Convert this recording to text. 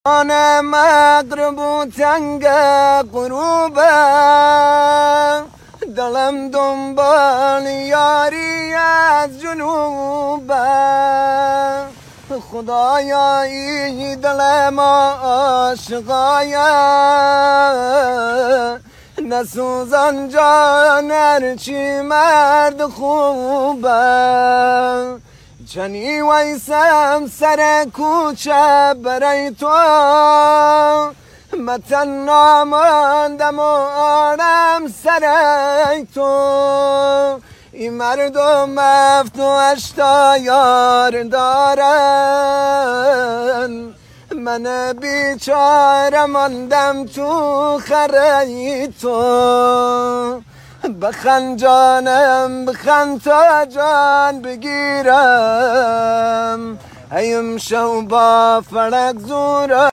أنا مغرب تنگ غروبه دلم دنبال یاری از جنوبه خدایا این دل ما عاشقایه نسوزان جان هرچی مرد خوبه چنی ویسم سر کوچه برای تو متن ناماندم و آرم سر تو این مردم مفتوحش تا یار دارن من بیچاره ماندم تو خره تو بخند جانم بخند تا جان بگیرم هیم شو با فلک زورم